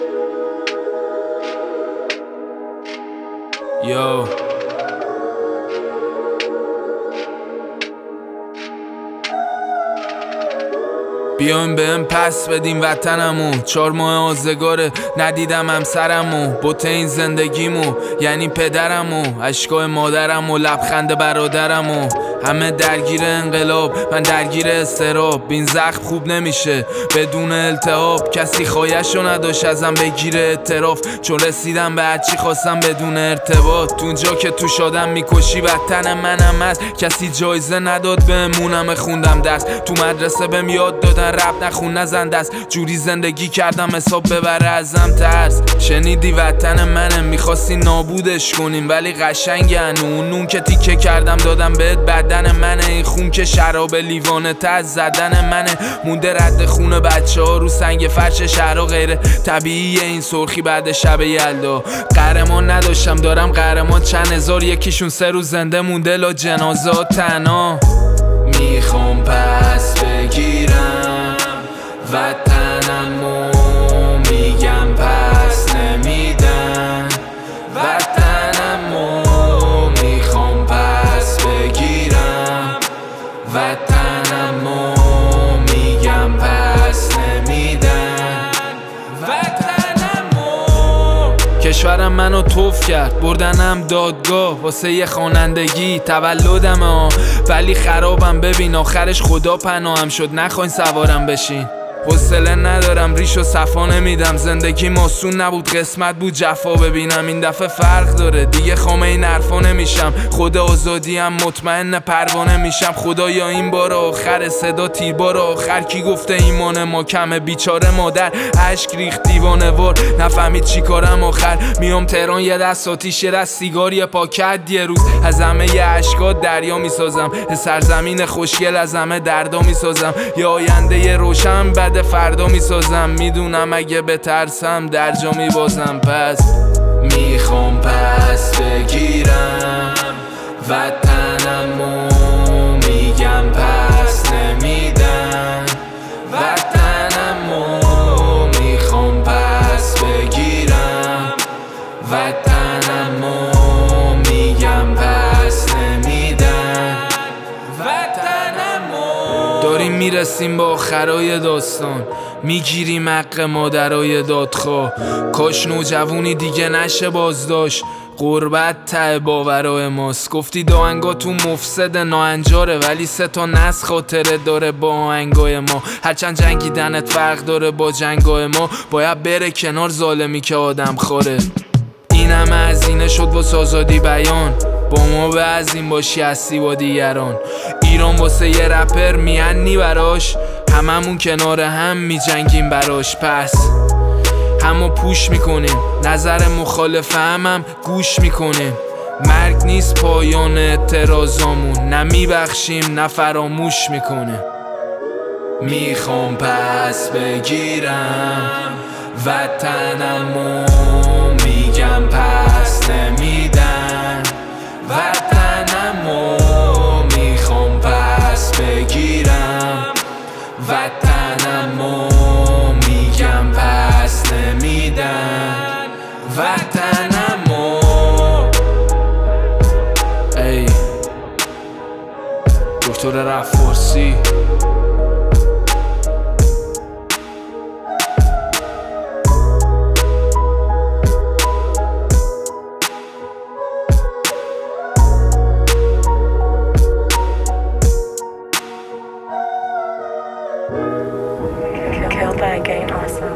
Yo بیایم بهم پس بدیم وطنمو، 4 ماه آزگاره ندیدم همسرمو، بوته این زندگیمو یعنی پدرمو، اشکای مادرمو، لبخند برادرمو. همه درگیر انقلاب، من درگیر استراب. این زخم خوب نمیشه بدون التهاب. کسی خواهشو نداشت ازم بگیره اعتراف، چون رسیدم به هرچی خواستم بدون ارتباط. تو اونجا که تو شادم میکشی وطن منم هست، کسی جایزه نداد بهمونم خوندم درس. تو مدرسه بهم یاد دادن رب نخون نزن دست، جوری زندگی کردم حساب ببره ازم ترس. شنیدی وطن منه میخواستی نابودش کنیم، ولی قشنگن اون نون که تیکه کردم دادم بهت بدن منه. این خون که شراب لیوانه از زدن منه، مونده رد خون بچه ها رو سنگ فرش شهر و غیره. طبیعیه این سرخی بعد شب یلدا. قهرمان نداشتم دارم قهرمان چند هزار، یکیشون 3 روز زنده مونده لا جنازه تنها. میخوام پس بگیرم وطنمو، میگم پس نمیدن وطنمو. میخوام پس بگیرم وطنمو، میگم پس نمیدن وطنمو. کشورم منو توف کرد بردنم دادگاه واسه یه خوانندگی تولدم ولی خرابم ببین آخرش خدا پناهم شد. نخواین سوارم بشین، حوصله ندارم ریش و صفا نمیدم. زندگی آسون نبود قسمت بود جفا ببینم. این دفعه فرق داره دیگه خامه این حرفا نمیشم. خود آزادیم مطمئن پروانه میشم. خدایا این بار آخر صدا تیربار آخر. کی گفته ایمان ما کمه بیچاره مادر اشک ریخت دیوانه وار نفهمید چی کارم آخر. میام تهران یه دست آتیش یه دست سیگار یه پاکت یه روز از همه یه اشکات دریا میسازم. سرزمین خوشگل از همه دردا میسازم. یه آینده یه روشن بعد فردا میسازم. میدونم اگه بترسم در جا میبازم. پس میخوام پس بگیرم وطنمو، میگم پس نمیدن وطنمو. میخوام پس بگیرم وطنمو، میگم پس نمیدن وطنمو. داریم میرسیم با آخرای داستان، میگیریم حق مادرای دادخواه. کاش نوجوونی دیگه نشه بازداشت، غربت ته باورای ماست. گفتی داهنگاتون مفسد ناهنجاره، ولی 3 تا نسل خاطره داره با آهنگای ما. هرچند جنگیدنت فرق داره با جنگای ما، باید بره کنار ظالمی که آدم خواره. این همه هزینه شد واسه آزادی بیان، با ما به عظیم باشی هستی با دیگران. ایران واسه یه رپر میعنی براش، هممون کنار هم میجنگیم براش. پس همو پوش میکنیم، نظر مخالف همم گوش میکنیم. مرگ نیست پایان اعتراضامون، نه میبخشیم نه فراموش میکنیم. میخوام پس بگیرم وطنمو، میگم پس نمیدن وطنمو. میخوام پس بگیرم وطنمو، میگم پس نمیدن وطنمو. ای دکتر رفارسی. Killed by a game awesome.